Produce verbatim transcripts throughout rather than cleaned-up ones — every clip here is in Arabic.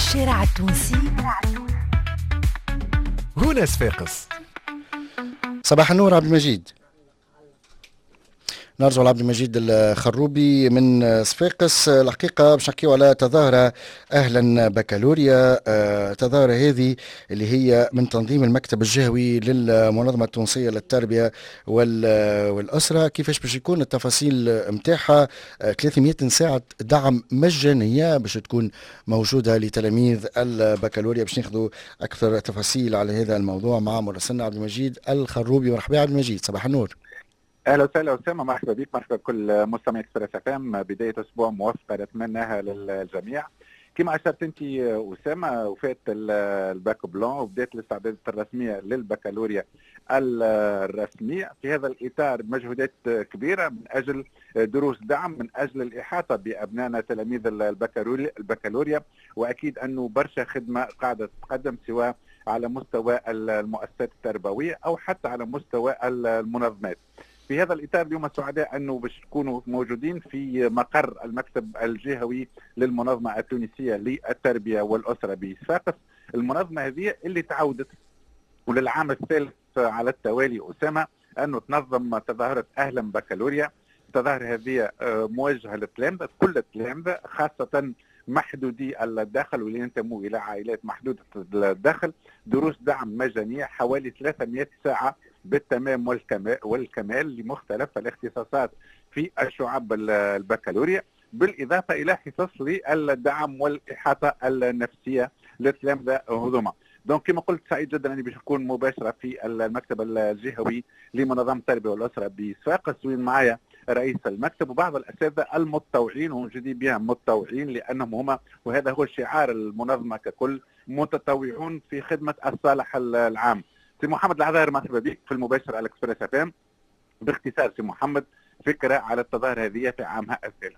الشارع التونسي هنا صفاقس. صباح النور عبد المجيد. نرجع لعبد المجيد الخروبي من صفاقس. الحقيقة باش نحكيو على تظاهرة أهلا بكالوريا. التظاهرة هذه اللي هي من تنظيم المكتب الجهوي للمنظمة التونسية للتربية والأسرة. كيفاش باش يكون التفاصيل متاحة؟ ثلاثمئة ساعة دعم مجانية باش تكون موجودة لتلاميذ البكالوريا. باش ناخذوا أكثر تفاصيل على هذا الموضوع مع مراسلنا عبد المجيد الخروبي. مرحبا عبد المجيد، صباح النور. اهلا وسهلا اسامه، مرحبا بك، مرحبا بكل مستمعي اكسبريس اف ام. بدايه اسبوع موفقه نتمناها للجميع. كما اشرت انت اسامه، وفات الباك بلون وبدات الاستعدادات الرسميه للبكالوريا الرسميه. في هذا الاطار مجهودات كبيره من اجل دروس دعم، من اجل الاحاطه بابنائنا تلاميذ البكالوريا، واكيد انه برشا خدمه قاعده تقدم سواء على مستوى المؤسسات التربويه او حتى على مستوى المنظمات. في هذا الإطار اليوم سعداء أنه باش تكونوا موجودين في مقر المكتب الجهوي للمنظمة التونسية للتربية والأسرة بصفاقس. المنظمة هذه اللي تعودت وللعام الثالث على التوالي أسامة أنه تنظم تظاهرة أهلا بكالوريا. التظاهرة هذه موجهة للتلامذة، كل التلامذة، خاصة محدودي الدخل واللي ينتموا إلى عائلات محدودة الدخل. دروس دعم مجانية حوالي ثلاثمئة ساعة بالتمام والكمال, والكمال لمختلف الاختصاصات في الشعب البكالوريا، بالإضافة إلى حصص للدعم والإحاطة النفسية للتلامذة هذوما. دونك كما قلت سعيد جدا اني باش نكون مباشره في المكتب الجهوي لمنظمه التربيه والاسره بصفاقس، وين معايا رئيس المكتب وبعض الاساتذه المتطوعين، ونجدي بهم متطوعين لانهم هما، وهذا هو شعار المنظمه ككل، متطوعون في خدمه الصالح العام. سي محمد العذاهر، مرحبا بك في المباشر على اكسبريس اف ام. باختصار سي محمد، فكره على التظاهره هذه في عامها الثالث.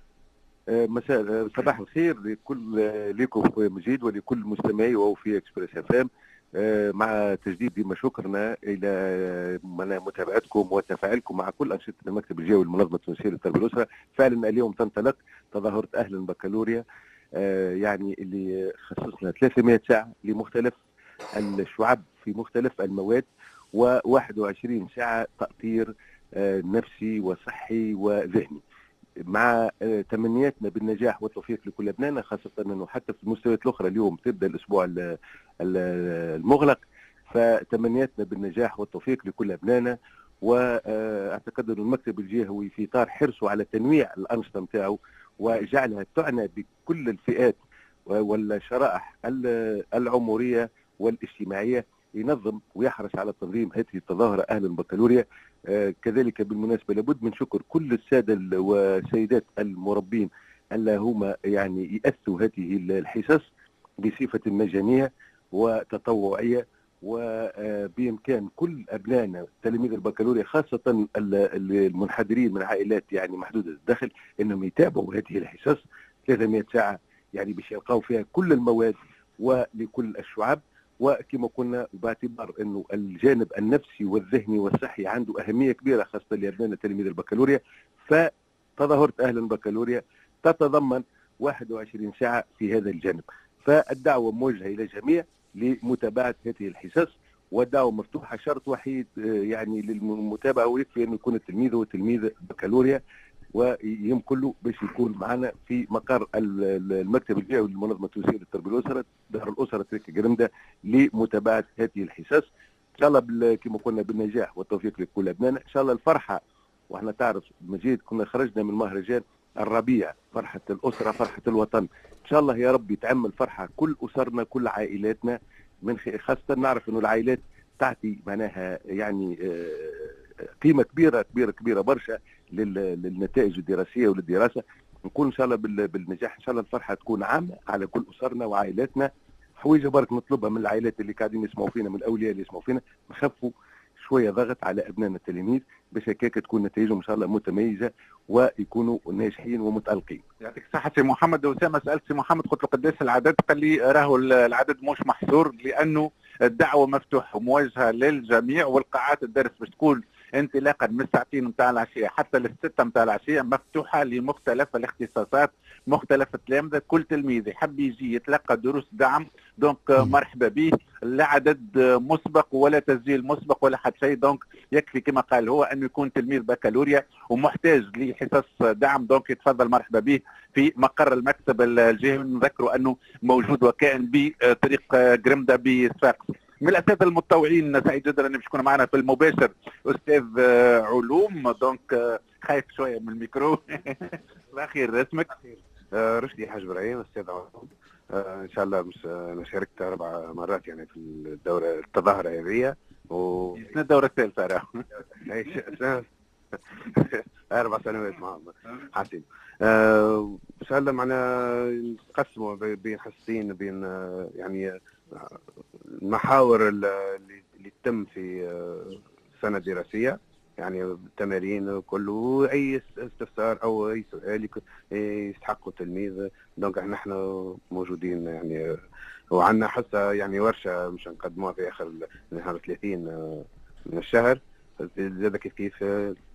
مساء صباح الخير لكل لكم مجيد ولكل مستمعي وهو في اكسبريس اف ام. مع تجديد ديما شكرنا الى متابعتكم وتفاعلكم مع كل انشطه المكتب الجهوي للمنظمه التونسيه للتربيه والاسره. فعلا اليوم تنطلق تظاهره اهلا بكالوريا، يعني اللي خصصنا ثلاثمئة ساعه لمختلف الشعب في مختلف المواد، وواحد وعشرين ساعه تاطير نفسي وصحي وذهني، مع تمنياتنا بالنجاح والتوفيق لكل ابنائنا، خاصه انه حتى في المستويات الاخرى اليوم تبدا الاسبوع المغلق. فتمنياتنا بالنجاح والتوفيق لكل ابنائنا، واعتقد ان المكتب الجهوي في اطار حرصه على تنويع الانشطه نتاعو وجعلها تعنى بكل الفئات والشرائح العمريه والاجتماعيه، ينظم ويحرص على تنظيم هذه التظاهره اهلا بكالوريا. آه كذلك بالمناسبه لابد من شكر كل الساده والسيدات المربين اللي هما يعني يأسوا هذه الحصص بصفه مجانيه وتطوعيه، وبامكان كل ابنائنا تلاميذ البكالوريا خاصه المنحدرين من عائلات يعني محدوده الدخل انهم يتابعوا هذه الحصص ثلاثمئة ساعه، يعني باش يلقاو فيها كل المواد ولكل الشعب. وكما قلنا باعتبار انه الجانب النفسي والذهني والصحي عنده اهميه كبيره خاصه لابنائنا تلاميذ البكالوريا، فتظاهره اهلا بكالوريا تتضمن واحد وعشرين ساعه في هذا الجانب. فالدعوه موجهه الى الجميع لمتابعه هذه الحصص، والدعوه مفتوحه. شرط وحيد يعني للمتابعه ويكفي انه يكون التلميذ هو تلميذ بكالوريا ويمكن له باش يكون معنا في مقر المكتب الجهوي للمنظمه التونسيه للتربيه والاسره دار الاسره تركي قرمده لمتابعه هذه الحصص. ان شاء الله كما قلنا بالنجاح والتوفيق لكل ابنائنا. ان شاء الله الفرحه، واحنا تعرف مجيد كنا خرجنا من مهرجان الربيع، فرحه الاسره فرحه الوطن. ان شاء الله يا رب يتعمل فرحه كل اسرنا كل عائلاتنا، من خاصه نعرف انه العائلات تعطي معناها يعني قيمه كبيره كبيره كبيره برشا للنتائج الدراسيه وللدراسه. نقول ان شاء الله بالنجاح، ان شاء الله الفرحه تكون عامه على كل اسرنا وعائلاتنا. حويجه برك نطلبها من العائلات اللي قاعدين يسمعوا فينا، من الاولياء اللي يسمعوا فينا، نخفوا شويه ضغط على ابنائنا التلاميذ باش هكاك تكون نتائجهم ان شاء الله متميزه ويكونوا ناجحين ومتالقين. يعطيك الصحه سي محمد. وسام سالت سي محمد قلت له قداش العدد؟ قال لي راهو العدد مش محصور، لانه الدعوه مفتوحه وموجهه للجميع، والقاعات الدرس باش تكون انطلاقا من الساعتين نتاع العشيه حتى للسته نتاع العشيه مفتوحه لمختلف الاختصاصات، مختلف التلامذه. كل تلميذ يحب يجي يتلقى دروس دعم دونك مرحبا به، لا عدد مسبق ولا تسجيل مسبق ولا حتى شيء. دونك يكفي كما قال هو انه يكون تلميذ بكالوريا ومحتاج لحصص دعم، دونك يتفضل مرحبا به في مقر المكتب الجهوي. نذكروا انه موجود وكائن بطريق قرمده بصفاقس. من الاساتذه المتطوعين سعيد جدا انه باش يكون معنا في المباشر استاذ علوم، دونك خايف شويه من الميكرو. الاخير اسمك؟ رشدي حاج ابراهيم، استاذ علوم. ان شاء الله مش انا شاركت اربع مرات يعني في الدوره التظاهره هذه و الدوره الثالثه راه اربع سنوات معهم حسين. ان شاء الله معنا نقسموا بين حصتين بين يعني المحاور اللي تتم في سنه دراسيه، يعني التمارين كله، اي استفسار او اي سؤال يستحقه التلميذ. دونك نحن موجودين يعني، وعندنا حصه يعني ورشه مش نقدموها في اخر نهار ثلاثين من الشهر. زاد كيف كيف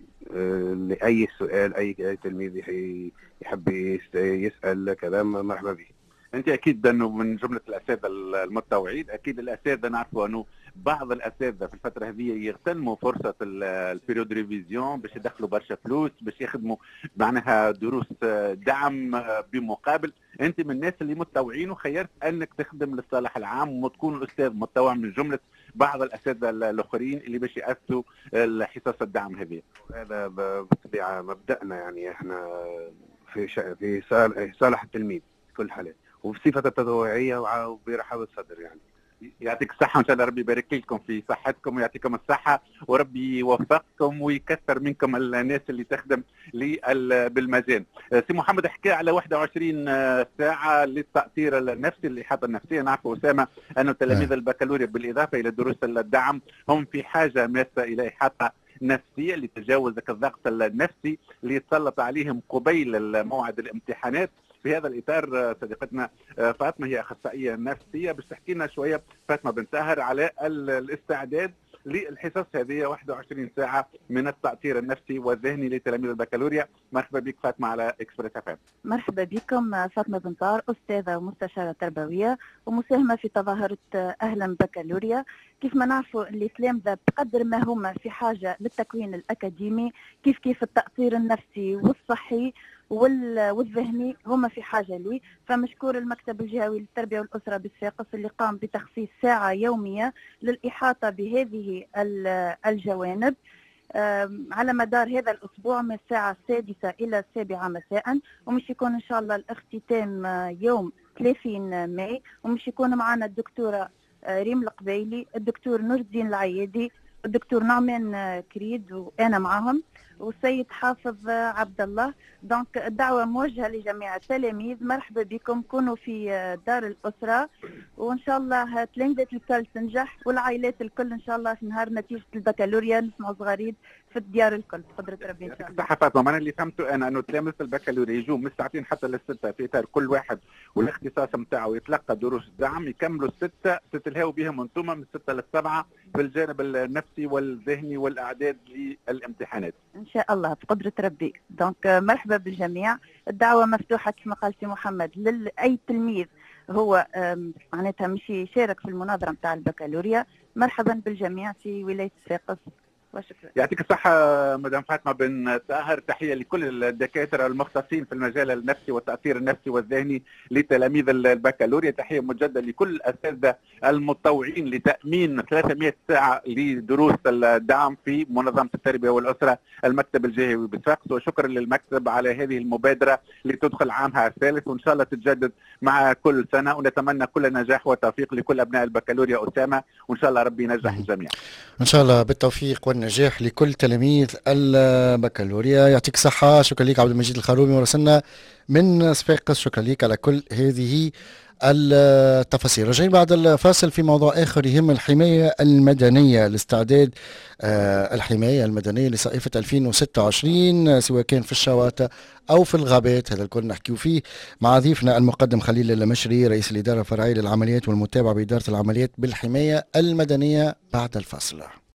لاي سؤال اي تلميذ يحب يسال كلام مرحبا به. انت اكيد انه من جمله الاساتذه المتطوعين، اكيد الاساتذه نعرفوا انه بعض الاساتذه في الفتره هذه يغتنموا فرصه البيريود ريفيزيون باش يدخلوا برشا فلوس باش يخدموا معناها دروس دعم بمقابل. انت من الناس اللي متطوعين وخيرت انك تخدم للصالح العام وتكون استاذ متطوع من جمله بعض الاساتذه الاخرين اللي باش ياسسوا حصص الدعم هذه. هذا بالطبيعه مبدأنا، يعني احنا في في صالح التلميذ في كل الحالات وبصفه التطوعيه وبرحابه صدر. يعني يعطيك الصحة، وإن شاء الله ربي يبارك لكم في صحتكم ويعطيكم الصحة وربي يوفقكم ويكثر منكم الناس اللي تخدم بالمجال. سي محمد حكى على واحد وعشرين ساعة للتأثير النفسي، الإحاطة النفسية. نعرف أسامة أنه تلاميذ البكالوريا بالإضافة إلى دروس الدعم هم في حاجة ماسة إلى إحاطة نفسية لتجاوز الضغط النفسي اللي يتسلط عليهم قبيل موعد الامتحانات. في هذا الاطار صديقتنا فاطمه هي اخصائيه نفسيه باش تحكي لنا شويه، فاطمه بن ساهر، على الاستعداد للحصص هذه واحد وعشرين ساعه من التأثير النفسي والذهني لتلاميذ البكالوريا. مرحبا بك فاطمه على اكسبريس اف ام. مرحبا بكم، فاطمه بن طار، استاذه ومستشاره تربويه ومساهمه في تظاهره اهلا بكالوريا. كيف ما نعرفوا اللي تلامذه بقدر ما هم في حاجه للتكوين الاكاديمي، كيف كيف التأثير النفسي والصحي والذهني هم في حاجه لي. فمشكور المكتب الجهوي للتربيه والاسره بصفاقس اللي قام بتخصيص ساعه يوميه للاحاطه بهذه الجوانب على مدار هذا الاسبوع من الساعه السادسه الى السابعه مساء، ومش يكون ان شاء الله الاختتام يوم ثلاثين ماي. ومش يكون معنا الدكتوره ريم القبيلي، الدكتور نور الدين العيادي، الدكتور نعمان كريد وانا معهم، والسيد حافظ عبد الله. دونك الدعوه موجهه لجميع التلاميذ، مرحبا بكم، كونوا في دار الاسره وان شاء الله تلامذه الكل تنجح والعائلات الكل ان شاء الله في نهار نتيجه البكالوريا نسمعوا صغاريد في الديار الكل بقدره ربي ان شاء الله. صح فاطمه، انا اللي فهمته انا انه تلامذه البكالوريا يجوا من الساعتين حتى للسته في اطار كل واحد والاختصاص نتاعو يتلقى دروس دعم، يكملوا السته تتلهوا بهم انتم من السته للسبعه في الجانب النفسي والذهني والاعداد للامتحانات ان شاء الله بقدره ربي. دونك مرحبا بالجميع، الدعوه مفتوحه كما قال سي محمد لاي تلميذ هو معناتها مش يشارك في المناظره نتاع البكالوريا. مرحبا بالجميع في ولايه صفاقس وشكرا. يعطيك الصحة مدام فاطمة بن ساهر، تحية لكل الدكاترة المختصين في المجال النفسي والتأثير النفسي والذهني لتلاميذ البكالوريا. تحية مجددة لكل الأساتذة المتطوعين لتأمين ثلاثمئة ساعة لدروس الدعم في منظمة التربية والأسرة المكتب الجهوي بصفاقس. وشكرا للمكتب على هذه المبادرة لتدخل عامها الثالث، وإن شاء الله تتجدد مع كل سنة، ونتمنى كل نجاح وتوفيق لكل أبناء البكالوريا أسامة، وإن شاء الله ربي ينجح الجميع. إن شاء الله بالتوفيق والنجاح لكل تلاميذ البكالوريا. يعطيك الصحة. شكرا لك عبد المجيد الخرومي مراسلنا من صفاقس، شكرا لك على كل هذه التفاصيل. رجعين بعد الفاصل في موضوع آخر يهم الحماية المدنية، الاستعداد آه الحماية المدنية لصيفة ألفين وستة وعشرين سواء كان في الشواطئ أو في الغابات. هذا الكل نحكيو فيه مع ضيفنا المقدم خليل المشري رئيس الإدارة الفرعية للعمليات والمتابعة بإدارة العمليات بالحماية المدنية بعد الفاصل.